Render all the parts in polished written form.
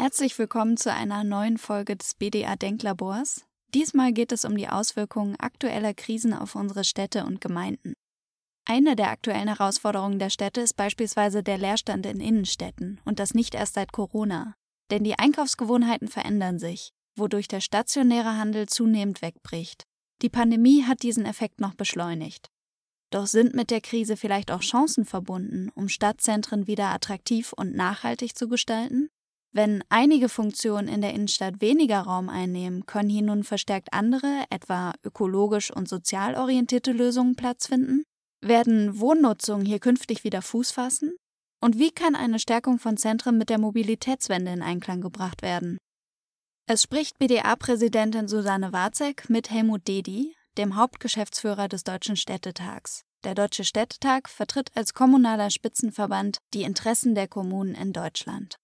Herzlich willkommen zu einer neuen Folge des BDA Denklabors. Diesmal geht es um die Auswirkungen aktueller Krisen auf unsere Städte und Gemeinden. Eine der aktuellen Herausforderungen der Städte ist beispielsweise der Leerstand in Innenstädten und das nicht erst seit Corona. Denn die Einkaufsgewohnheiten verändern sich, wodurch der stationäre Handel zunehmend wegbricht. Die Pandemie hat diesen Effekt noch beschleunigt. Doch sind mit der Krise vielleicht auch Chancen verbunden, um Stadtzentren wieder attraktiv und nachhaltig zu gestalten? Wenn einige Funktionen in der Innenstadt weniger Raum einnehmen, können hier nun verstärkt andere, etwa ökologisch und sozial orientierte Lösungen Platz finden? Werden Wohnnutzungen hier künftig wieder Fuß fassen? Und wie kann eine Stärkung von Zentren mit der Mobilitätswende in Einklang gebracht werden? Es spricht BDA-Präsidentin Susanne Warzek mit Helmut Dedi, dem Hauptgeschäftsführer des Deutschen Städtetags. Der Deutsche Städtetag vertritt als kommunaler Spitzenverband die Interessen der Kommunen in Deutschland.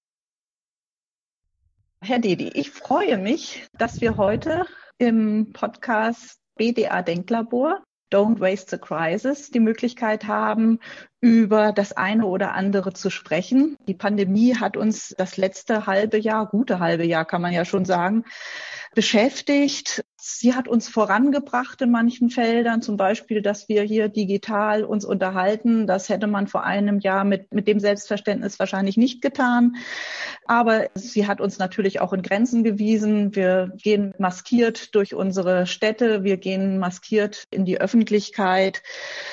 Herr Dedi, ich freue mich, dass wir heute im Podcast BDA Denklabor Don't Waste the Crisis die Möglichkeit haben, über das eine oder andere zu sprechen. Die Pandemie hat uns das letzte gute halbe Jahr kann man ja schon sagen, beschäftigt. Sie hat uns vorangebracht in manchen Feldern, zum Beispiel, dass wir hier digital uns unterhalten. Das hätte man vor einem Jahr mit dem Selbstverständnis wahrscheinlich nicht getan. Aber sie hat uns natürlich auch in Grenzen gewiesen. Wir gehen maskiert durch unsere Städte. Wir gehen maskiert in die Öffentlichkeit.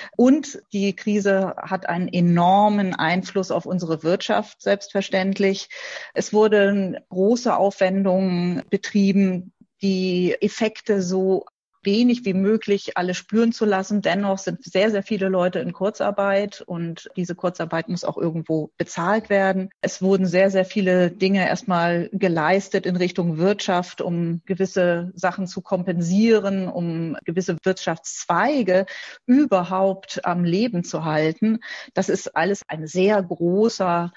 Und die Krise hat einen enormen Einfluss auf unsere Wirtschaft, selbstverständlich. Es wurden große Aufwendungen betrieben, die Effekte so wenig wie möglich alle spüren zu lassen. Dennoch sind sehr, sehr viele Leute in Kurzarbeit und diese Kurzarbeit muss auch irgendwo bezahlt werden. Es wurden sehr, sehr viele Dinge erstmal geleistet in Richtung Wirtschaft, um gewisse Sachen zu kompensieren, um gewisse Wirtschaftszweige überhaupt am Leben zu halten. Das ist alles ein sehr großer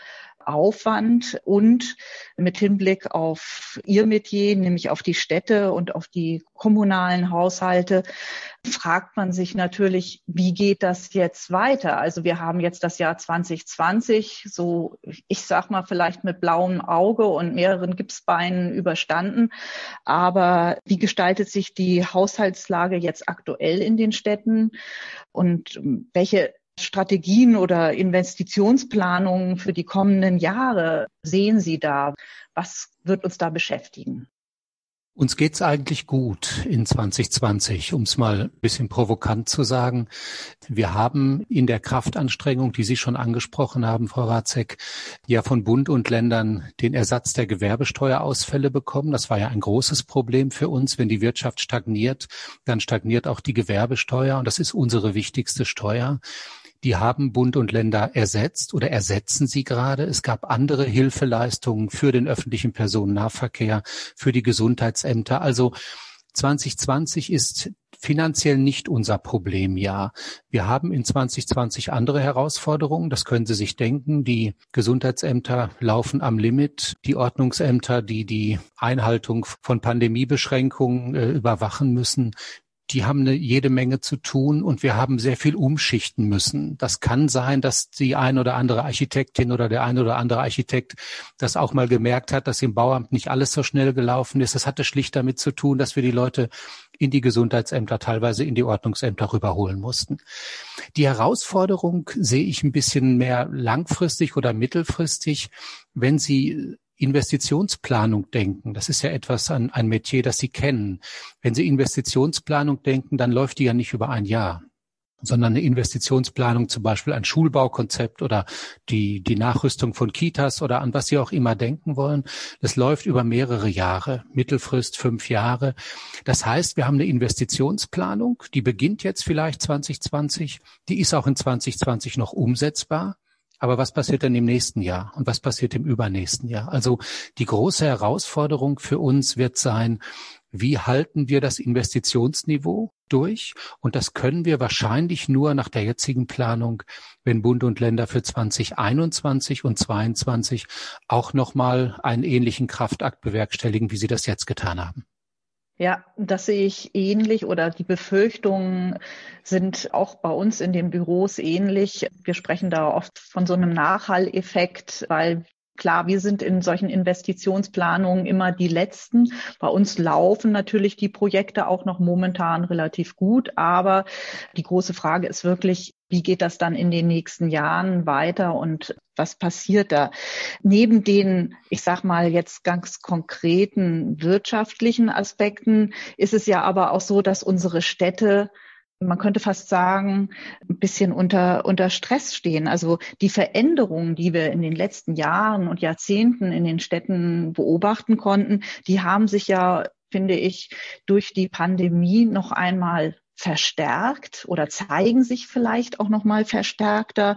Aufwand und mit Hinblick auf Ihr Metier, nämlich auf die Städte und auf die kommunalen Haushalte, fragt man sich natürlich, wie geht das jetzt weiter? Also wir haben jetzt das Jahr 2020, so ich sag mal vielleicht mit blauem Auge und mehreren Gipsbeinen überstanden. Aber wie gestaltet sich die Haushaltslage jetzt aktuell in den Städten und welche Strategien oder Investitionsplanungen für die kommenden Jahre sehen Sie da? Was wird uns da beschäftigen? Uns geht's eigentlich gut in 2020, um es mal ein bisschen provokant zu sagen. Wir haben in der Kraftanstrengung, die Sie schon angesprochen haben, Frau Warzek, ja von Bund und Ländern den Ersatz der Gewerbesteuerausfälle bekommen. Das war ja ein großes Problem für uns. Wenn die Wirtschaft stagniert, dann stagniert auch die Gewerbesteuer und das ist unsere wichtigste Steuer. Die haben Bund und Länder ersetzt oder ersetzen sie gerade. Es gab andere Hilfeleistungen für den öffentlichen Personennahverkehr, für die Gesundheitsämter. Also 2020 ist finanziell nicht unser Problemjahr. Wir haben in 2020 andere Herausforderungen, das können Sie sich denken. Die Gesundheitsämter laufen am Limit. Die Ordnungsämter, die die Einhaltung von Pandemiebeschränkungen überwachen müssen, die haben jede Menge zu tun und wir haben sehr viel umschichten müssen. Das kann sein, dass die ein oder andere Architektin oder der ein oder andere Architekt das auch mal gemerkt hat, dass im Bauamt nicht alles so schnell gelaufen ist. Das hatte schlicht damit zu tun, dass wir die Leute in die Gesundheitsämter, teilweise in die Ordnungsämter rüberholen mussten. Die Herausforderung sehe ich ein bisschen mehr langfristig oder mittelfristig, wenn Sie Investitionsplanung denken. Das ist ja etwas, ein Metier, das Sie kennen. Wenn Sie Investitionsplanung denken, dann läuft die ja nicht über ein Jahr, sondern eine Investitionsplanung, zum Beispiel ein Schulbaukonzept oder die Nachrüstung von Kitas oder an was Sie auch immer denken wollen. Das läuft über mehrere Jahre, Mittelfrist 5 Jahre. Das heißt, wir haben eine Investitionsplanung, die beginnt jetzt vielleicht 2020, die ist auch in 2020 noch umsetzbar. Aber was passiert denn im nächsten Jahr und was passiert im übernächsten Jahr? Also die große Herausforderung für uns wird sein, wie halten wir das Investitionsniveau durch? Und das können wir wahrscheinlich nur nach der jetzigen Planung, wenn Bund und Länder für 2021 und 2022 auch nochmal einen ähnlichen Kraftakt bewerkstelligen, wie sie das jetzt getan haben. Ja, das sehe ich ähnlich oder die Befürchtungen sind auch bei uns in den Büros ähnlich. Wir sprechen da oft von so einem Nachhalleffekt, weil Klar, wir sind in solchen Investitionsplanungen immer die Letzten. Bei uns laufen natürlich die Projekte auch noch momentan relativ gut. Aber die große Frage ist wirklich, wie geht das dann in den nächsten Jahren weiter und was passiert da? Neben den, ich sag mal jetzt ganz konkreten wirtschaftlichen Aspekten ist es ja aber auch so, dass unsere Städte, man könnte fast sagen, ein bisschen unter Stress stehen. Also die Veränderungen, die wir in den letzten Jahren und Jahrzehnten in den Städten beobachten konnten, die haben sich ja, finde ich, durch die Pandemie noch einmal verstärkt oder zeigen sich vielleicht auch noch mal verstärkter.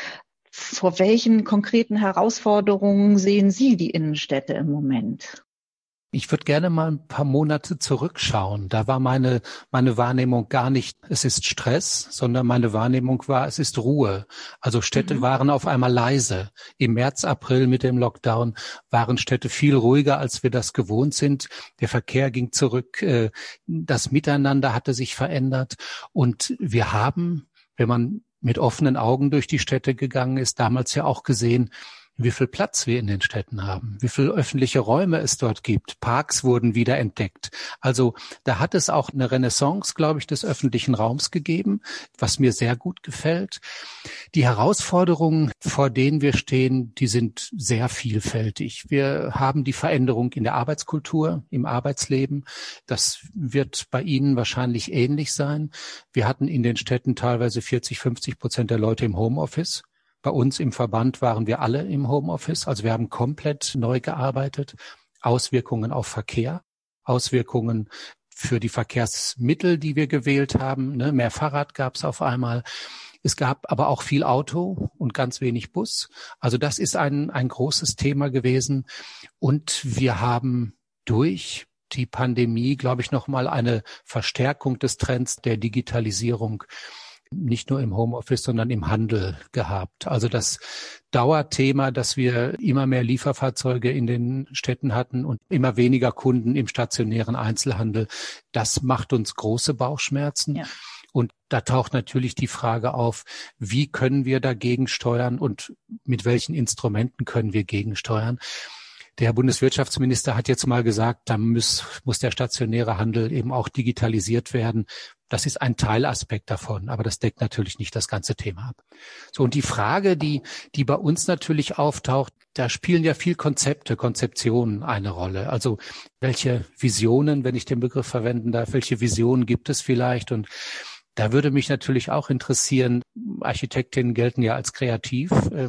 Vor welchen konkreten Herausforderungen sehen Sie die Innenstädte im Moment? Ich würde gerne mal ein paar Monate zurückschauen. Da war meine Wahrnehmung gar nicht, es ist Stress, sondern meine Wahrnehmung war, es ist Ruhe. Also Städte waren auf einmal leise. Im März, April mit dem Lockdown waren Städte viel ruhiger, als wir das gewohnt sind. Der Verkehr ging zurück, das Miteinander hatte sich verändert. Und wir haben, wenn man mit offenen Augen durch die Städte gegangen ist, damals ja auch gesehen, wie viel Platz wir in den Städten haben, wie viel öffentliche Räume es dort gibt. Parks wurden wieder entdeckt. Also da hat es auch eine Renaissance, glaube ich, des öffentlichen Raums gegeben, was mir sehr gut gefällt. Die Herausforderungen, vor denen wir stehen, die sind sehr vielfältig. Wir haben die Veränderung in der Arbeitskultur, im Arbeitsleben. Das wird bei Ihnen wahrscheinlich ähnlich sein. Wir hatten in den Städten teilweise 40-50% der Leute im Homeoffice. Bei uns im Verband waren wir alle im Homeoffice, also wir haben komplett neu gearbeitet. Auswirkungen auf Verkehr, Auswirkungen für die Verkehrsmittel, die wir gewählt haben. Mehr Fahrrad gab es auf einmal. Es gab aber auch viel Auto und ganz wenig Bus. Also das ist ein großes Thema gewesen. Und wir haben durch die Pandemie, glaube ich, nochmal eine Verstärkung des Trends der Digitalisierung nicht nur im Homeoffice, sondern im Handel gehabt. Also das Dauerthema, dass wir immer mehr Lieferfahrzeuge in den Städten hatten und immer weniger Kunden im stationären Einzelhandel, das macht uns große Bauchschmerzen. Ja. Und da taucht natürlich die Frage auf, wie können wir dagegen steuern und mit welchen Instrumenten können wir gegensteuern? Der Herr Bundeswirtschaftsminister hat jetzt mal gesagt, da muss der stationäre Handel eben auch digitalisiert werden. Das ist ein Teilaspekt davon, aber das deckt natürlich nicht das ganze Thema ab. So, und die Frage, die bei uns natürlich auftaucht, da spielen ja viel Konzeptionen eine Rolle. Also welche Visionen, wenn ich den Begriff verwenden darf, welche Visionen gibt es vielleicht? Und da würde mich natürlich auch interessieren, Architektinnen gelten ja als kreativ.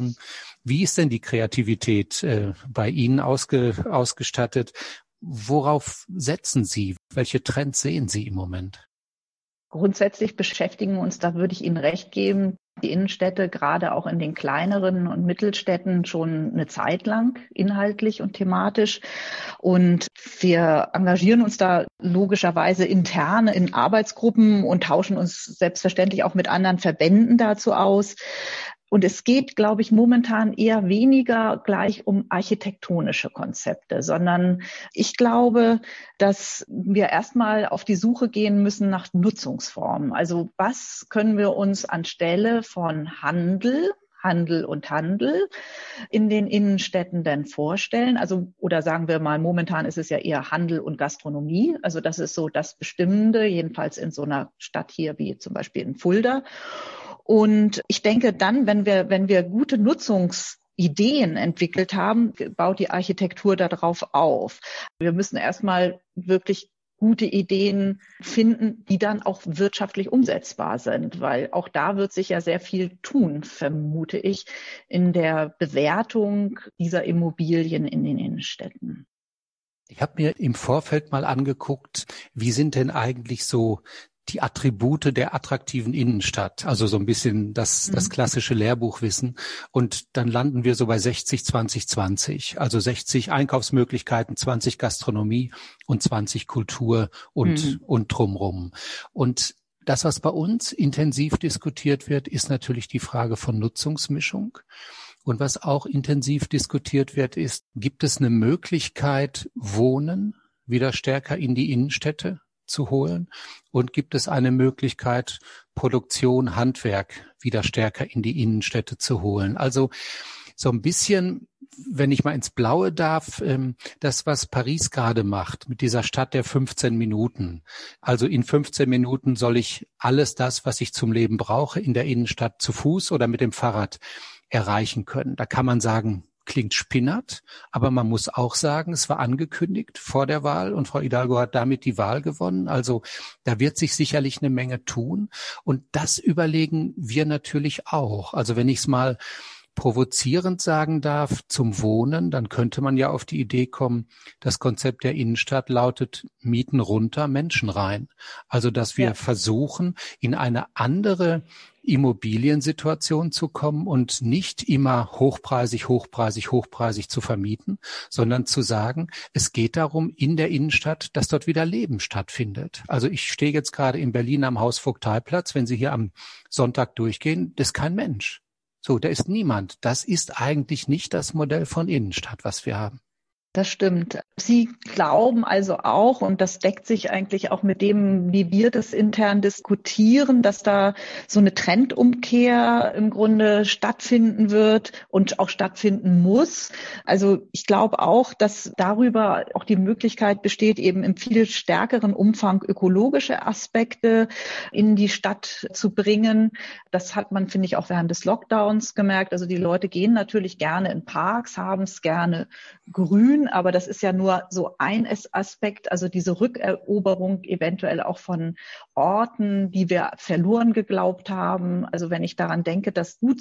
Wie ist denn die Kreativität bei Ihnen ausgestattet? Worauf setzen Sie? Welche Trends sehen Sie im Moment? Grundsätzlich beschäftigen uns, da würde ich Ihnen recht geben, die Innenstädte, gerade auch in den kleineren und Mittelstädten, schon eine Zeit lang inhaltlich und thematisch. Und wir engagieren uns da logischerweise intern in Arbeitsgruppen und tauschen uns selbstverständlich auch mit anderen Verbänden dazu aus. Und es geht, glaube ich, momentan eher weniger gleich um architektonische Konzepte, sondern ich glaube, dass wir erstmal auf die Suche gehen müssen nach Nutzungsformen. Also was können wir uns anstelle von Handel in den Innenstädten denn vorstellen? Also, oder sagen wir mal, momentan ist es ja eher Handel und Gastronomie. Also das ist so das Bestimmende, jedenfalls in so einer Stadt hier wie zum Beispiel in Fulda. Und ich denke dann, wenn wir gute Nutzungsideen entwickelt haben, baut die Architektur darauf auf. Wir müssen erstmal wirklich gute Ideen finden, die dann auch wirtschaftlich umsetzbar sind, weil auch da wird sich ja sehr viel tun, vermute ich, in der Bewertung dieser Immobilien in den Innenstädten. Ich habe mir im Vorfeld mal angeguckt, wie sind denn eigentlich so die Attribute der attraktiven Innenstadt, also so ein bisschen das klassische Lehrbuchwissen. Und dann landen wir so bei 60, 20, 20. Also 60 Einkaufsmöglichkeiten, 20 Gastronomie und 20 Kultur und drumrum. Und das, was bei uns intensiv diskutiert wird, ist natürlich die Frage von Nutzungsmischung. Und was auch intensiv diskutiert wird, ist, gibt es eine Möglichkeit, Wohnen wieder stärker in die Innenstädte zu holen? Und gibt es eine Möglichkeit, Produktion, Handwerk wieder stärker in die Innenstädte zu holen? Also so ein bisschen wenn ich mal ins Blaue darf, das, was Paris gerade macht mit dieser Stadt der 15 Minuten. Also in 15 Minuten soll ich alles das, was ich zum Leben brauche, in der Innenstadt zu Fuß oder mit dem Fahrrad erreichen können. Da kann man sagen, klingt spinnert, aber man muss auch sagen, es war angekündigt vor der Wahl und Frau Hidalgo hat damit die Wahl gewonnen. Also da wird sich sicherlich eine Menge tun und das überlegen wir natürlich auch. Also wenn ich es mal provozierend sagen darf, zum Wohnen, dann könnte man ja auf die Idee kommen, das Konzept der Innenstadt lautet Mieten runter, Menschen rein. Also dass wir versuchen, in eine andere Immobiliensituation zu kommen und nicht immer hochpreisig zu vermieten, sondern zu sagen, es geht darum in der Innenstadt, dass dort wieder Leben stattfindet. Also ich stehe jetzt gerade in Berlin am Hausvogteiplatz, wenn Sie hier am Sonntag durchgehen, das ist kein Mensch. So, da ist niemand. Das ist eigentlich nicht das Modell von Innenstadt, was wir haben. Das stimmt. Sie glauben also auch, und das deckt sich eigentlich auch mit dem, wie wir das intern diskutieren, dass da so eine Trendumkehr im Grunde stattfinden wird und auch stattfinden muss. Also ich glaube auch, dass darüber auch die Möglichkeit besteht, eben im viel stärkeren Umfang ökologische Aspekte in die Stadt zu bringen. Das hat man, finde ich, auch während des Lockdowns gemerkt. Also die Leute gehen natürlich gerne in Parks, haben es gerne grün, aber das ist ja nur so ein Aspekt, also diese Rückeroberung eventuell auch von Orten, die wir verloren geglaubt haben. Also wenn ich daran denke, dass gut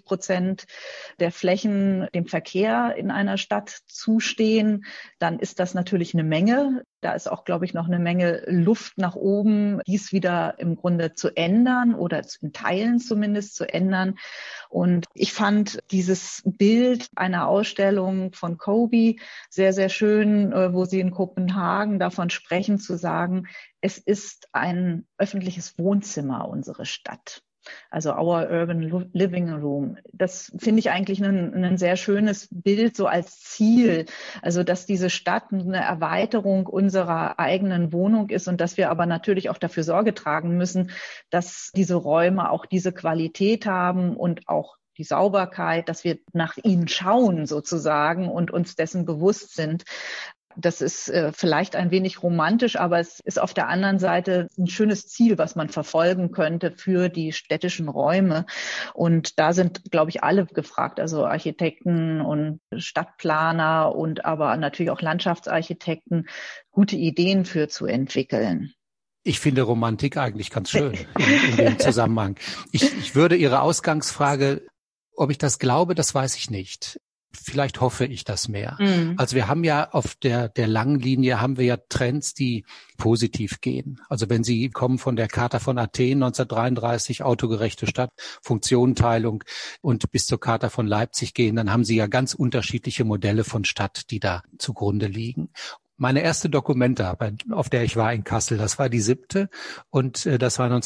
20% der Flächen dem Verkehr in einer Stadt zustehen, dann ist das natürlich eine Menge. Da ist auch, glaube ich, noch eine Menge Luft nach oben, dies wieder im Grunde zu ändern oder in Teilen zumindest zu ändern. Und ich fand dieses Bild einer Ausstellung von Kobe sehr, sehr schön, wo sie in Kopenhagen davon sprechen, zu sagen, es ist ein öffentliches Wohnzimmer, unsere Stadt. Also Our Urban Living Room. Das finde ich eigentlich ein sehr schönes Bild so als Ziel. Also dass diese Stadt eine Erweiterung unserer eigenen Wohnung ist und dass wir aber natürlich auch dafür Sorge tragen müssen, dass diese Räume auch diese Qualität haben und auch die Sauberkeit, dass wir nach ihnen schauen sozusagen und uns dessen bewusst sind. Das ist vielleicht ein wenig romantisch, aber es ist auf der anderen Seite ein schönes Ziel, was man verfolgen könnte für die städtischen Räume. Und da sind, glaube ich, alle gefragt, also Architekten und Stadtplaner und aber natürlich auch Landschaftsarchitekten, gute Ideen für zu entwickeln. Ich finde Romantik eigentlich ganz schön in dem Zusammenhang. Ich würde Ihre Ausgangsfrage, ob ich das glaube, das weiß ich nicht. Vielleicht hoffe ich das mehr. Also wir haben ja auf der langen Linie haben wir ja Trends, die positiv gehen. Also wenn Sie kommen von der Charta von Athen 1933, autogerechte Stadt, Funktionenteilung und bis zur Charta von Leipzig gehen, dann haben Sie ja ganz unterschiedliche Modelle von Stadt, die da zugrunde liegen. Meine erste Documenta, auf der ich war in Kassel, das war die 7. und das war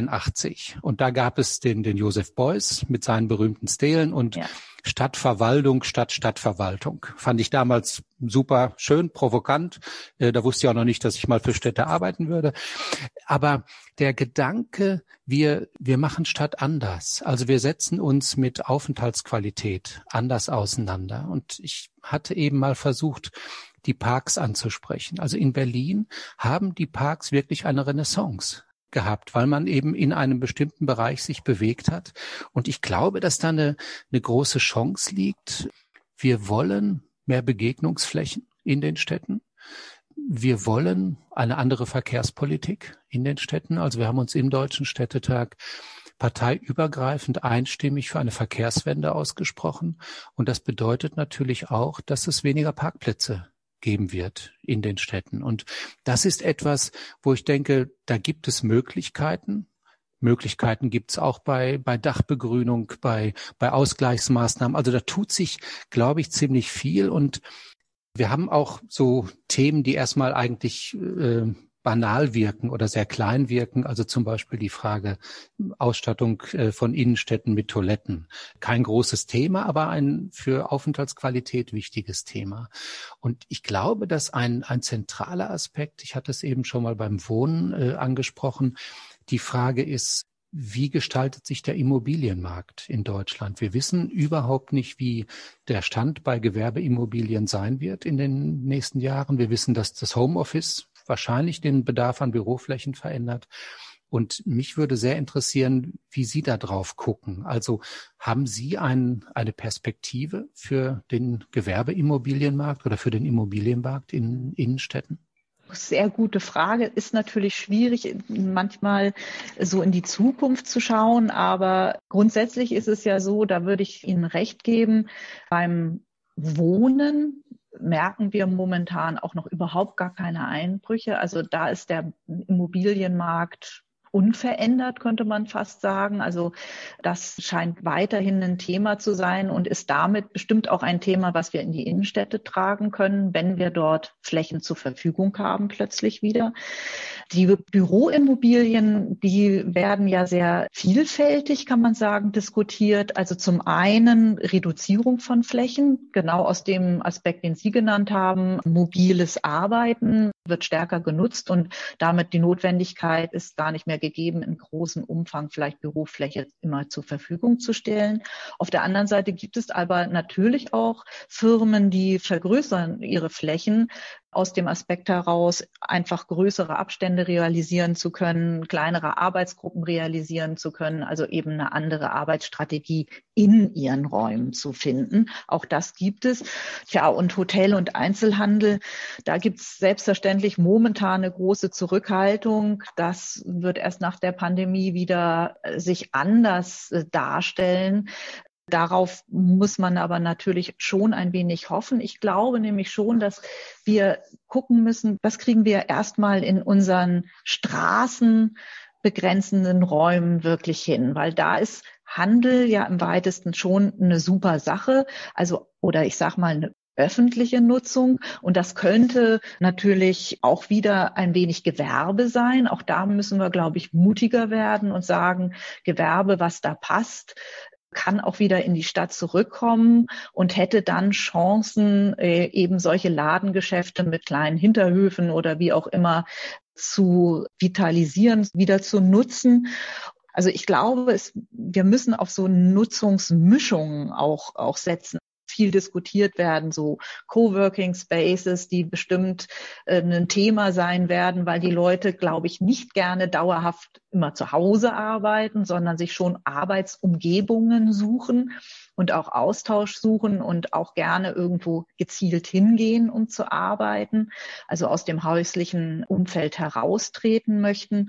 1982. Und da gab es den Joseph Beuys mit seinen berühmten Stelen und Stadtverwaltung statt Stadtverwaltung. Fand ich damals super schön, provokant. Da wusste ich auch noch nicht, dass ich mal für Städte arbeiten würde. Aber der Gedanke, wir machen Stadt anders. Also wir setzen uns mit Aufenthaltsqualität anders auseinander. Und ich hatte eben mal versucht, die Parks anzusprechen. Also in Berlin haben die Parks wirklich eine Renaissance gehabt, weil man eben in einem bestimmten Bereich sich bewegt hat. Und ich glaube, dass da eine große Chance liegt. Wir wollen mehr Begegnungsflächen in den Städten. Wir wollen eine andere Verkehrspolitik in den Städten. Also wir haben uns im Deutschen Städtetag parteiübergreifend einstimmig für eine Verkehrswende ausgesprochen. Und das bedeutet natürlich auch, dass es weniger Parkplätze geben wird in den Städten. Und das ist etwas, wo ich denke, da gibt es Möglichkeiten. Möglichkeiten gibt es auch bei Dachbegrünung, bei Ausgleichsmaßnahmen. Also da tut sich, glaube ich, ziemlich viel. Und wir haben auch so Themen, die erstmal eigentlich banal wirken oder sehr klein wirken. Also zum Beispiel die Frage Ausstattung von Innenstädten mit Toiletten. Kein großes Thema, aber ein für Aufenthaltsqualität wichtiges Thema. Und ich glaube, dass ein zentraler Aspekt, ich hatte es eben schon mal beim Wohnen angesprochen, die Frage ist, wie gestaltet sich der Immobilienmarkt in Deutschland? Wir wissen überhaupt nicht, wie der Stand bei Gewerbeimmobilien sein wird in den nächsten Jahren. Wir wissen, dass das Homeoffice wahrscheinlich den Bedarf an Büroflächen verändert. Und mich würde sehr interessieren, wie Sie da drauf gucken. Also haben Sie eine Perspektive für den Gewerbeimmobilienmarkt oder für den Immobilienmarkt in Innenstädten? Sehr gute Frage. Ist natürlich schwierig, manchmal so in die Zukunft zu schauen. Aber grundsätzlich ist es ja so, da würde ich Ihnen recht geben, beim Wohnen merken wir momentan auch noch überhaupt gar keine Einbrüche. Also da ist der Immobilienmarkt unverändert, könnte man fast sagen. Also das scheint weiterhin ein Thema zu sein und ist damit bestimmt auch ein Thema, was wir in die Innenstädte tragen können, wenn wir dort Flächen zur Verfügung haben, plötzlich wieder. Die Büroimmobilien, die werden ja sehr vielfältig, kann man sagen, diskutiert. Also zum einen Reduzierung von Flächen, genau aus dem Aspekt, den Sie genannt haben. Mobiles Arbeiten wird stärker genutzt und damit die Notwendigkeit ist gar nicht mehr gegeben, in großem Umfang vielleicht Bürofläche immer zur Verfügung zu stellen. Auf der anderen Seite gibt es aber natürlich auch Firmen, die vergrößern ihre Flächen aus dem Aspekt heraus, einfach größere Abstände realisieren zu können, kleinere Arbeitsgruppen realisieren zu können, also eben eine andere Arbeitsstrategie in ihren Räumen zu finden. Auch das gibt es. Tja, und Hotel und Einzelhandel, da gibt es selbstverständlich momentan eine große Zurückhaltung. Das wird erst nach der Pandemie wieder sich anders darstellen. Darauf muss man aber natürlich schon ein wenig hoffen. Ich glaube nämlich schon, dass wir gucken müssen, was kriegen wir erstmal in unseren straßenbegrenzenden Räumen wirklich hin, weil da ist Handel ja im weitesten schon eine super Sache, also oder ich sag mal eine öffentliche Nutzung und das könnte natürlich auch wieder ein wenig Gewerbe sein. Auch da müssen wir, glaube ich, mutiger werden und sagen, Gewerbe, was da passt, kann auch wieder in die Stadt zurückkommen und hätte dann Chancen, eben solche Ladengeschäfte mit kleinen Hinterhöfen oder wie auch immer zu vitalisieren, wieder zu nutzen. Also ich glaube, wir müssen auf so Nutzungsmischungen auch setzen. Viel diskutiert werden, so Coworking Spaces, die bestimmt ein Thema sein werden, weil die Leute, glaube ich, nicht gerne dauerhaft immer zu Hause arbeiten, sondern sich schon Arbeitsumgebungen suchen und auch Austausch suchen und auch gerne irgendwo gezielt hingehen, um zu arbeiten, also aus dem häuslichen Umfeld heraustreten möchten.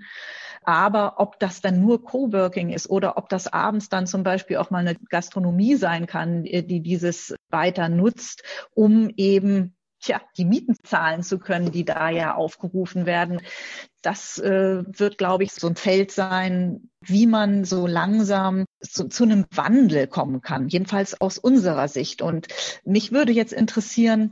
Aber ob das dann nur Coworking ist oder ob das abends dann zum Beispiel auch mal eine Gastronomie sein kann, die dieses weiter nutzt, um eben die Mieten zahlen zu können, die da ja aufgerufen werden. Das wird, glaube ich, so ein Feld sein, wie man so langsam zu einem Wandel kommen kann, jedenfalls aus unserer Sicht. Und mich würde jetzt interessieren,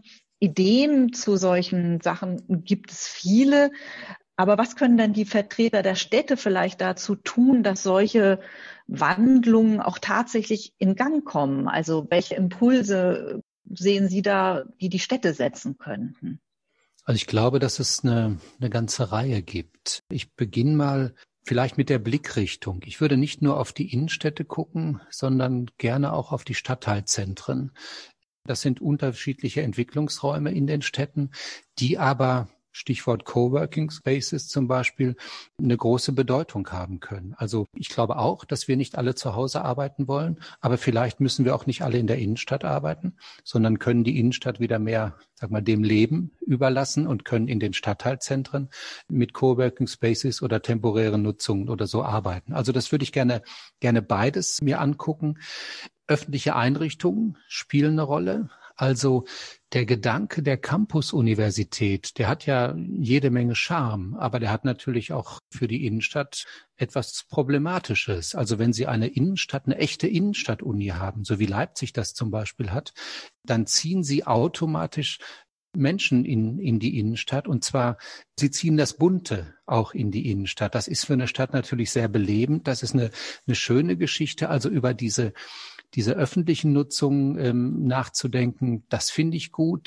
Ideen zu solchen Sachen gibt es viele. Aber was können denn die Vertreter der Städte vielleicht dazu tun, dass solche Wandlungen auch tatsächlich in Gang kommen? Also welche Impulse sehen Sie da, die die Städte setzen könnten? Also ich glaube, dass es eine ganze Reihe gibt. Ich beginne mal vielleicht mit der Blickrichtung. Ich würde nicht nur auf die Innenstädte gucken, sondern gerne auch auf die Stadtteilzentren. Das sind unterschiedliche Entwicklungsräume in den Städten, die aber Stichwort Coworking Spaces zum Beispiel, eine große Bedeutung haben können. Also ich glaube auch, dass wir nicht alle zu Hause arbeiten wollen, aber vielleicht müssen wir auch nicht alle in der Innenstadt arbeiten, sondern können die Innenstadt wieder mehr, dem Leben überlassen und können in den Stadtteilzentren mit Coworking Spaces oder temporären Nutzungen oder so arbeiten. Also das würde ich gerne beides mir angucken. Öffentliche Einrichtungen spielen eine Rolle. Also der Gedanke der Campus-Universität, der hat ja jede Menge Charme, aber der hat natürlich auch für die Innenstadt etwas Problematisches. Also wenn Sie eine echte Innenstadt-Uni haben, so wie Leipzig das zum Beispiel hat, dann ziehen Sie automatisch Menschen in die Innenstadt und zwar, sie ziehen das Bunte auch in die Innenstadt. Das ist für eine Stadt natürlich sehr belebend. Das ist eine schöne Geschichte, also über diese öffentlichen Nutzung nachzudenken, das finde ich gut.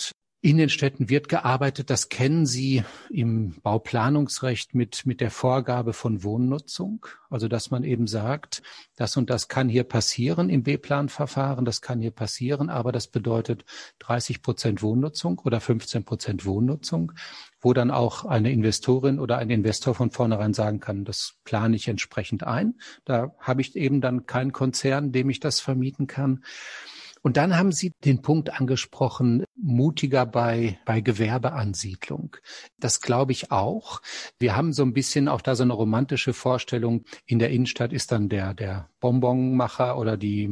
In den Städten wird gearbeitet, das kennen Sie im Bauplanungsrecht mit der Vorgabe von Wohnnutzung. Also dass man eben sagt, das und das kann hier passieren im B-Plan-Verfahren, das kann hier passieren, aber das bedeutet 30% Wohnnutzung oder 15% Wohnnutzung, wo dann auch eine Investorin oder ein Investor von vornherein sagen kann, das plane ich entsprechend ein. Da habe ich eben dann keinen Konzern, dem ich das vermieten kann. Und dann haben Sie den Punkt angesprochen, mutiger bei Gewerbeansiedlung. Das glaube ich auch. Wir haben so ein bisschen auch da so eine romantische Vorstellung. In der Innenstadt ist dann der Bonbonmacher oder die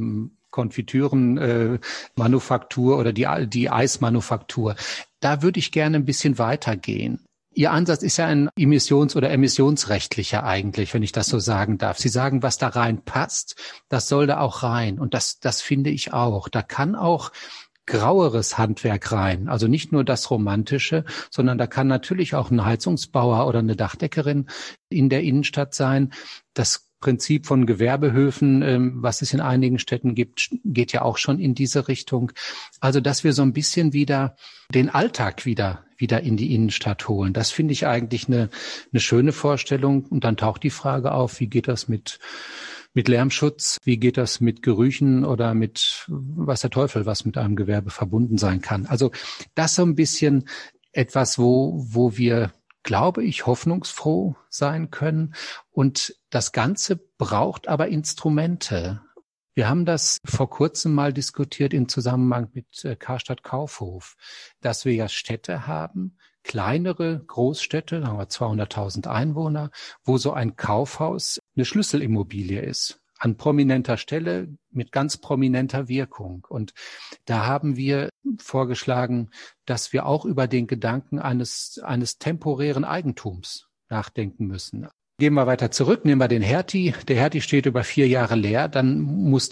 Konfitürenmanufaktur oder die Eismanufaktur. Da würde ich gerne ein bisschen weitergehen. Ihr Ansatz ist ja ein emissionsrechtlicher eigentlich, wenn ich das so sagen darf. Sie sagen, was da reinpasst, das soll da auch rein. Und das finde ich auch. Da kann auch graueres Handwerk rein. Also nicht nur das Romantische, sondern da kann natürlich auch ein Heizungsbauer oder eine Dachdeckerin in der Innenstadt sein. Das Prinzip von Gewerbehöfen, was es in einigen Städten gibt, geht ja auch schon in diese Richtung. Also, dass wir so ein bisschen wieder den Alltag wieder in die Innenstadt holen. Das finde ich eigentlich eine schöne Vorstellung. Und dann taucht die Frage auf, wie geht das mit Lärmschutz? Wie geht das mit Gerüchen oder mit was der Teufel, was mit einem Gewerbe verbunden sein kann? Also, das so ein bisschen etwas, wo wir, glaube ich, hoffnungsfroh sein können. Und das Ganze braucht aber Instrumente. Wir haben das vor kurzem mal diskutiert im Zusammenhang mit Karstadt Kaufhof, dass wir ja Städte haben, kleinere Großstädte, da haben wir 200.000 Einwohner, wo so ein Kaufhaus eine Schlüsselimmobilie ist. An prominenter Stelle mit ganz prominenter Wirkung. Und da haben wir vorgeschlagen, dass wir auch über den Gedanken eines temporären Eigentums nachdenken müssen. Gehen wir weiter zurück, nehmen wir den Hertie. Der Hertie steht über 4 Jahre leer, da muss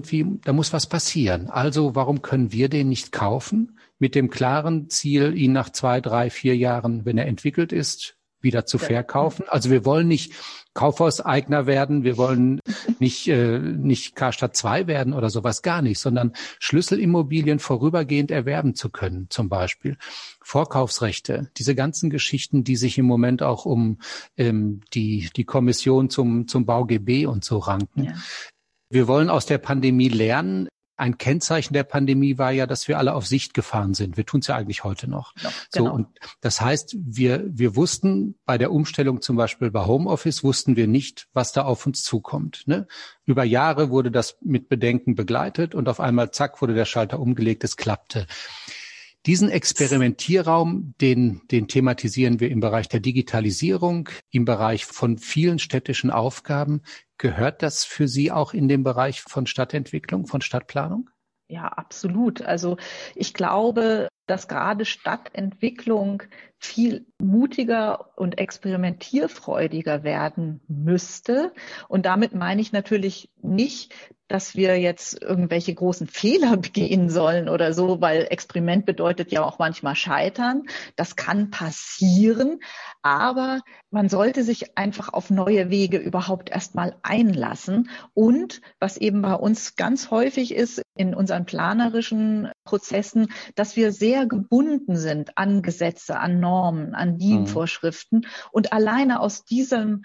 was passieren. Also warum können wir den nicht kaufen? Mit dem klaren Ziel, ihn nach 2, 3, 4 Jahren, wenn er entwickelt ist, wieder zu verkaufen. Also wir wollen nicht Kaufhauseigner werden, wir wollen nicht Karstadt 2 werden oder sowas, gar nicht, sondern Schlüsselimmobilien vorübergehend erwerben zu können, zum Beispiel. Vorkaufsrechte, diese ganzen Geschichten, die sich im Moment auch um die Kommission zum BauGB und so ranken. Ja. Wir wollen aus der Pandemie lernen. Ein Kennzeichen der Pandemie war ja, dass wir alle auf Sicht gefahren sind. Wir tun es ja eigentlich heute noch. Ja, genau. So, und das heißt, wir wussten bei der Umstellung zum Beispiel bei Homeoffice, wussten wir nicht, was da auf uns zukommt. Ne? Über Jahre wurde das mit Bedenken begleitet und auf einmal, zack, wurde der Schalter umgelegt, es klappte. Diesen Experimentierraum, den thematisieren wir im Bereich der Digitalisierung, im Bereich von vielen städtischen Aufgaben. Gehört das für Sie auch in den Bereich von Stadtentwicklung, von Stadtplanung? Ja, absolut. Also ich glaube, dass gerade Stadtentwicklung viel mutiger und experimentierfreudiger werden müsste. Und damit meine ich natürlich nicht, dass wir jetzt irgendwelche großen Fehler begehen sollen oder so, weil Experiment bedeutet ja auch manchmal Scheitern. Das kann passieren, aber man sollte sich einfach auf neue Wege überhaupt erstmal einlassen. Und was eben bei uns ganz häufig ist in unseren planerischen Prozessen, dass wir sehr gebunden sind an Gesetze, an Normen, an DIN-Vorschriften. Und alleine aus diesem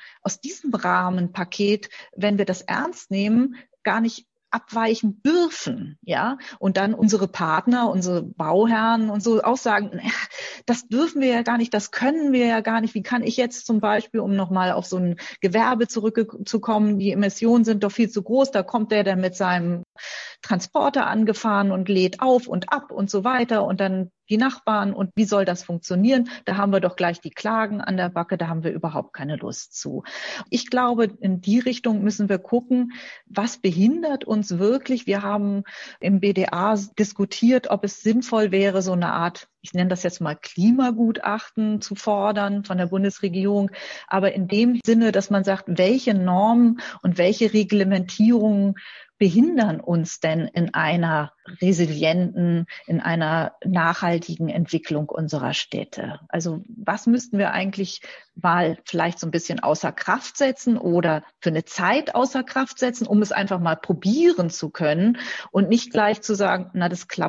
Rahmenpaket, wenn wir das ernst nehmen, gar nicht abweichen dürfen, ja, und dann unsere Partner, unsere Bauherren und so auch sagen, das dürfen wir ja gar nicht, das können wir ja gar nicht. Wie kann ich jetzt zum Beispiel, um nochmal auf so ein Gewerbe zurückzukommen, die Emissionen sind doch viel zu groß, da kommt der dann mit seinem Transporter angefahren und lädt auf und ab und so weiter und dann die Nachbarn und wie soll das funktionieren? Da haben wir doch gleich die Klagen an der Backe, da haben wir überhaupt keine Lust zu. Ich glaube, in die Richtung müssen wir gucken, was behindert uns wirklich. Wir haben im BDA diskutiert, ob es sinnvoll wäre, so eine Art, ich nenne das jetzt mal Klimagutachten zu fordern von der Bundesregierung, aber in dem Sinne, dass man sagt, welche Normen und welche Reglementierungen behindern uns denn in einer resilienten, in einer nachhaltigen Entwicklung unserer Städte? Also was müssten wir eigentlich mal vielleicht so ein bisschen außer Kraft setzen oder für eine Zeit außer Kraft setzen, um es einfach mal probieren zu können und nicht gleich zu sagen, na, das klappt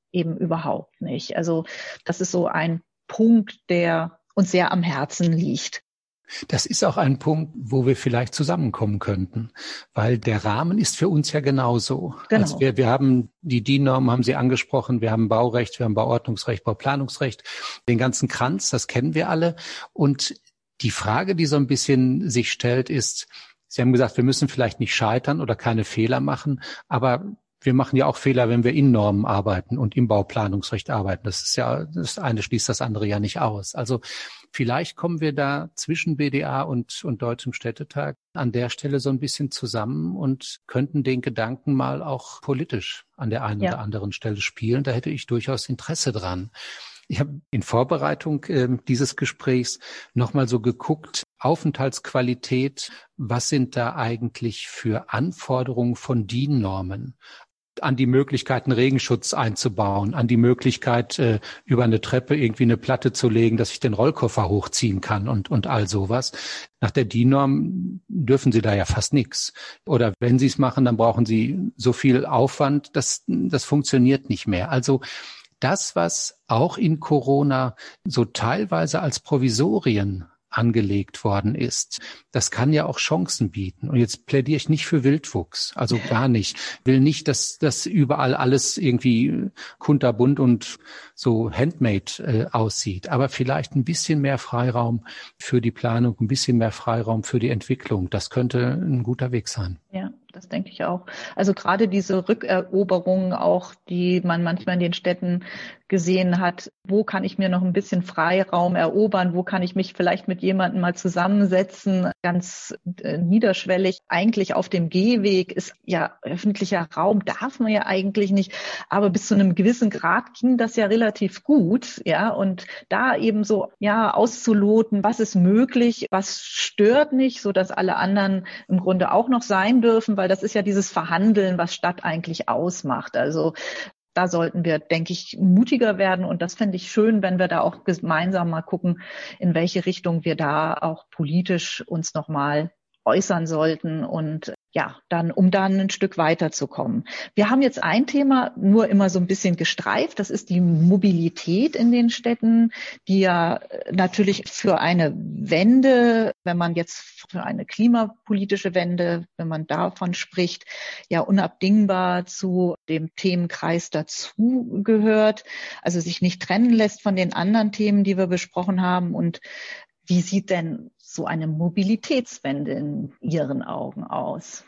eben überhaupt nicht. Also das ist so ein Punkt, der uns sehr am Herzen liegt. Das ist auch ein Punkt, wo wir vielleicht zusammenkommen könnten, weil der Rahmen ist für uns ja genauso. Genau. Also wir haben die DIN-Norm, haben Sie angesprochen, wir haben Baurecht, wir haben Bauordnungsrecht, Bauplanungsrecht, den ganzen Kranz, das kennen wir alle. Und die Frage, die so ein bisschen sich stellt, ist, Sie haben gesagt, wir müssen vielleicht nicht scheitern oder keine Fehler machen, aber wir machen ja auch Fehler, wenn wir in Normen arbeiten und im Bauplanungsrecht arbeiten. Das ist ja, das eine schließt das andere ja nicht aus. Also vielleicht kommen wir da zwischen BDA und Deutschem Städtetag an der Stelle so ein bisschen zusammen und könnten den Gedanken mal auch politisch an der einen oder anderen Stelle spielen. Da hätte ich durchaus Interesse dran. Ich habe in Vorbereitung dieses Gesprächs nochmal so geguckt, Aufenthaltsqualität, was sind da eigentlich für Anforderungen von DIN-Normen? An die Möglichkeit, einen Regenschutz einzubauen, an die Möglichkeit, über eine Treppe irgendwie eine Platte zu legen, dass ich den Rollkoffer hochziehen kann und all sowas. Nach der DIN-Norm dürfen Sie da ja fast nichts. Oder wenn Sie es machen, dann brauchen Sie so viel Aufwand, das funktioniert nicht mehr. Also das, was auch in Corona so teilweise als Provisorien angelegt worden ist, das kann ja auch Chancen bieten. Und jetzt plädiere ich nicht für Wildwuchs, also gar nicht. Will nicht, dass das überall alles irgendwie kunterbunt und so handmade aussieht, aber vielleicht ein bisschen mehr Freiraum für die Planung, ein bisschen mehr Freiraum für die Entwicklung. Das könnte ein guter Weg sein. Ja, das denke ich auch. Also gerade diese Rückeroberungen auch, die man manchmal in den Städten gesehen hat, wo kann ich mir noch ein bisschen Freiraum erobern, wo kann ich mich vielleicht mit jemandem mal zusammensetzen, ganz niederschwellig. Eigentlich auf dem Gehweg ist ja öffentlicher Raum, darf man ja eigentlich nicht, aber bis zu einem gewissen Grad ging das ja relativ gut, ja, und da eben so, ja, auszuloten, was ist möglich, was stört nicht, so dass alle anderen im Grunde auch noch sein dürfen, weil das ist ja dieses Verhandeln, was Stadt eigentlich ausmacht. Also da sollten wir, denke ich, mutiger werden. Und das fände ich schön, wenn wir da auch gemeinsam mal gucken, in welche Richtung wir da auch politisch uns nochmal äußern sollten und ja, um dann ein Stück weiterzukommen. Wir haben jetzt ein Thema nur immer so ein bisschen gestreift. Das ist die Mobilität in den Städten, die ja natürlich für eine Wende, wenn man jetzt für eine klimapolitische Wende, wenn man davon spricht, ja unabdingbar zu dem Themenkreis dazugehört, also sich nicht trennen lässt von den anderen Themen, die wir besprochen haben. Und wie sieht denn so eine Mobilitätswende in Ihren Augen aus?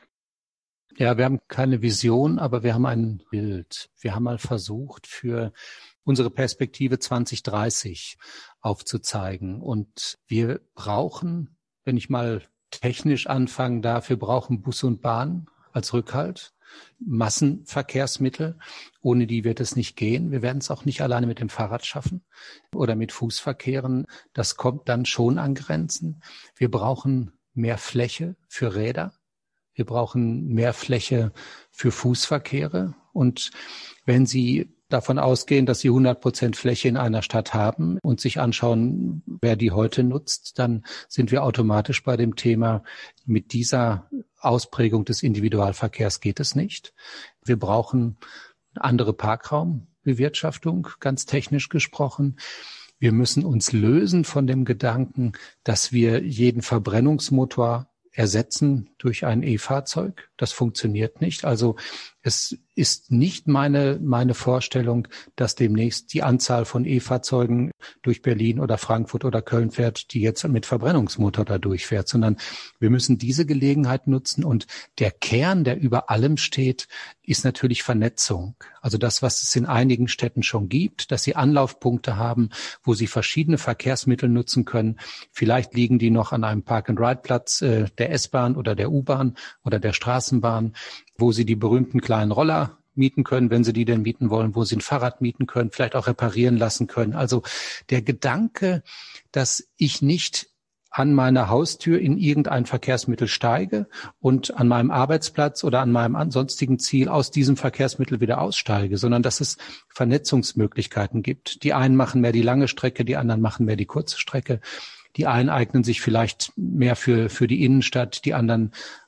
Ja, wir haben keine Vision, aber wir haben ein Bild. Wir haben mal versucht, für unsere Perspektive 2030 aufzuzeigen. Und wir brauchen, wenn ich mal technisch anfangen darf, wir brauchen Bus und Bahn als Rückhalt. Massenverkehrsmittel, ohne die wird es nicht gehen. Wir werden es auch nicht alleine mit dem Fahrrad schaffen oder mit Fußverkehren. Das kommt dann schon an Grenzen. Wir brauchen mehr Fläche für Räder. Wir brauchen mehr Fläche für Fußverkehre. Und wenn Sie davon ausgehen, dass Sie 100% Fläche in einer Stadt haben und sich anschauen, wer die heute nutzt, dann sind wir automatisch bei dem Thema, mit dieser Ausprägung des Individualverkehrs geht es nicht. Wir brauchen andere Parkraumbewirtschaftung, ganz technisch gesprochen. Wir müssen uns lösen von dem Gedanken, dass wir jeden Verbrennungsmotor ersetzen durch ein E-Fahrzeug. Das funktioniert nicht. Also es ist nicht meine Vorstellung, dass demnächst die Anzahl von E-Fahrzeugen durch Berlin oder Frankfurt oder Köln fährt, die jetzt mit Verbrennungsmotor da durchfährt, sondern wir müssen diese Gelegenheit nutzen. Und der Kern, der über allem steht, ist natürlich Vernetzung. Also das, was es in einigen Städten schon gibt, dass sie Anlaufpunkte haben, wo sie verschiedene Verkehrsmittel nutzen können. Vielleicht liegen die noch an einem Park-and-Ride-Platz der S-Bahn oder der U-Bahn oder der Straßenbahn, wo sie die berühmten kleinen Roller mieten können, wenn sie die denn mieten wollen, wo sie ein Fahrrad mieten können, vielleicht auch reparieren lassen können. Also der Gedanke, dass ich nicht an meiner Haustür in irgendein Verkehrsmittel steige und an meinem Arbeitsplatz oder an meinem sonstigen Ziel aus diesem Verkehrsmittel wieder aussteige, sondern dass es Vernetzungsmöglichkeiten gibt. Die einen machen mehr die lange Strecke, die anderen machen mehr die kurze Strecke. Die einen eignen sich vielleicht mehr für die Innenstadt, die anderen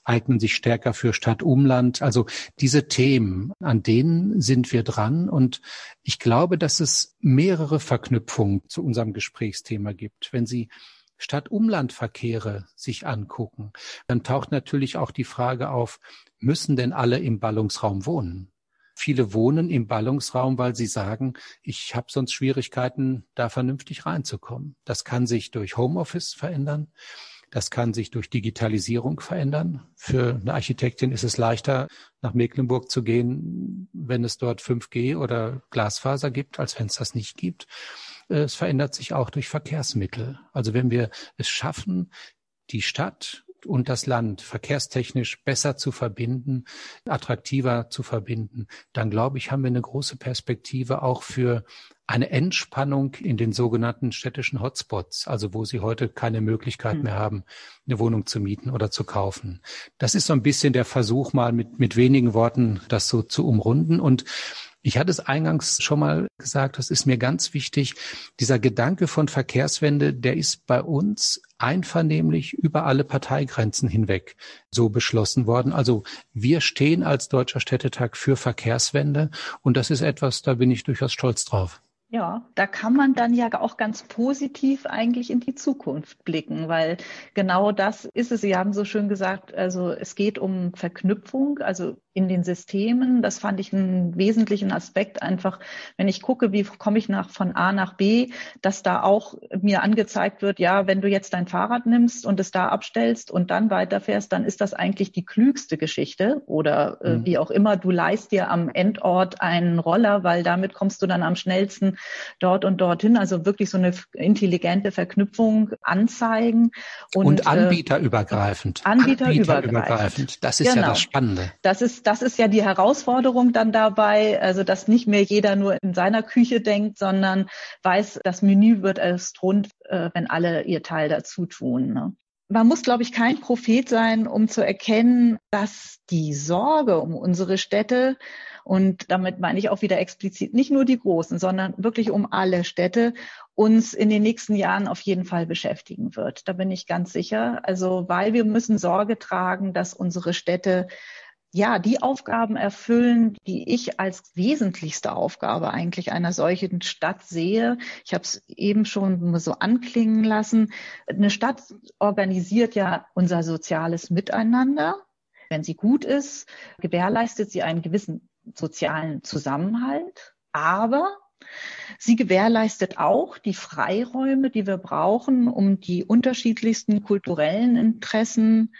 eignen sich stärker für Stadt-Umland. Also diese Themen, an denen sind wir dran. Und ich glaube, dass es mehrere Verknüpfungen zu unserem Gesprächsthema gibt. Wenn Sie Stadt-Umland-Verkehre sich angucken, dann taucht natürlich auch die Frage auf, müssen denn alle im Ballungsraum wohnen? Viele wohnen im Ballungsraum, weil sie sagen, ich habe sonst Schwierigkeiten, da vernünftig reinzukommen. Das kann sich durch Homeoffice verändern. Das kann sich durch Digitalisierung verändern. Für eine Architektin ist es leichter, nach Mecklenburg zu gehen, wenn es dort 5G oder Glasfaser gibt, als wenn es das nicht gibt. Es verändert sich auch durch Verkehrsmittel. Also wenn wir es schaffen, die Stadt und das Land verkehrstechnisch besser zu verbinden, attraktiver zu verbinden, dann glaube ich, haben wir eine große Perspektive auch für eine Entspannung in den sogenannten städtischen Hotspots, also wo Sie heute keine Möglichkeit mehr haben, eine Wohnung zu mieten oder zu kaufen. Das ist so ein bisschen der Versuch, mal mit wenigen Worten das so zu umrunden. Und ich hatte es eingangs schon mal gesagt, das ist mir ganz wichtig. Dieser Gedanke von Verkehrswende, der ist bei uns einvernehmlich über alle Parteigrenzen hinweg so beschlossen worden. Also wir stehen als Deutscher Städtetag für Verkehrswende und das ist etwas, da bin ich durchaus stolz drauf. Ja, da kann man dann ja auch ganz positiv eigentlich in die Zukunft blicken, weil genau das ist es. Sie haben so schön gesagt, also es geht um Verknüpfung, also in den Systemen. Das fand ich einen wesentlichen Aspekt einfach, wenn ich gucke, wie komme ich von A nach B, dass da auch mir angezeigt wird, ja, wenn du jetzt dein Fahrrad nimmst und es da abstellst und dann weiterfährst, dann ist das eigentlich die klügste Geschichte oder wie auch immer, du leihst dir am Endort einen Roller, weil damit kommst du dann am schnellsten dort und dorthin, also wirklich so eine intelligente Verknüpfung anzeigen. Und anbieterübergreifend. Anbieterübergreifend. Das ist ja das Spannende. Das ist ja die Herausforderung dann dabei, also dass nicht mehr jeder nur in seiner Küche denkt, sondern weiß, das Menü wird erst rund, wenn alle ihr Teil dazu tun. Ne? Man muss, glaube ich, kein Prophet sein, um zu erkennen, dass die Sorge um unsere Städte, und damit meine ich auch wieder explizit nicht nur die großen, sondern wirklich um alle Städte, uns in den nächsten Jahren auf jeden Fall beschäftigen wird. Da bin ich ganz sicher. Also, weil wir müssen Sorge tragen, dass unsere Städte ja die Aufgaben erfüllen, die ich als wesentlichste Aufgabe eigentlich einer solchen Stadt sehe. Ich habe es eben schon so anklingen lassen. Eine Stadt organisiert ja unser soziales Miteinander. Wenn sie gut ist, gewährleistet sie einen gewissen sozialen Zusammenhalt, aber sie gewährleistet auch die Freiräume, die wir brauchen, um die unterschiedlichsten kulturellen Interessen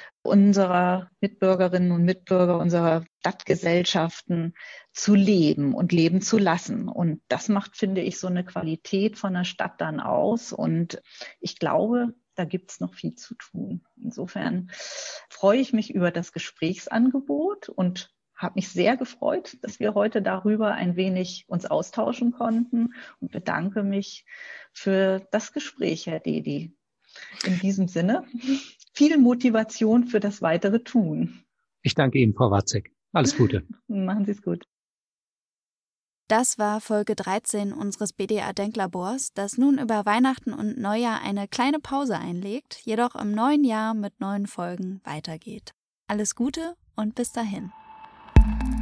unserer Mitbürgerinnen und Mitbürger, unserer Stadtgesellschaften zu leben und leben zu lassen. Und das macht, finde ich, so eine Qualität von der Stadt dann aus. Und ich glaube, da gibt's noch viel zu tun. Insofern freue ich mich über das Gesprächsangebot und habe mich sehr gefreut, dass wir heute darüber ein wenig uns austauschen konnten und bedanke mich für das Gespräch, Herr Dedi. In diesem Sinne, viel Motivation für das weitere Tun. Ich danke Ihnen, Frau Watzek. Alles Gute. Machen Sie es gut. Das war Folge 13 unseres BDA Denklabors, das nun über Weihnachten und Neujahr eine kleine Pause einlegt, jedoch im neuen Jahr mit neuen Folgen weitergeht. Alles Gute und bis dahin.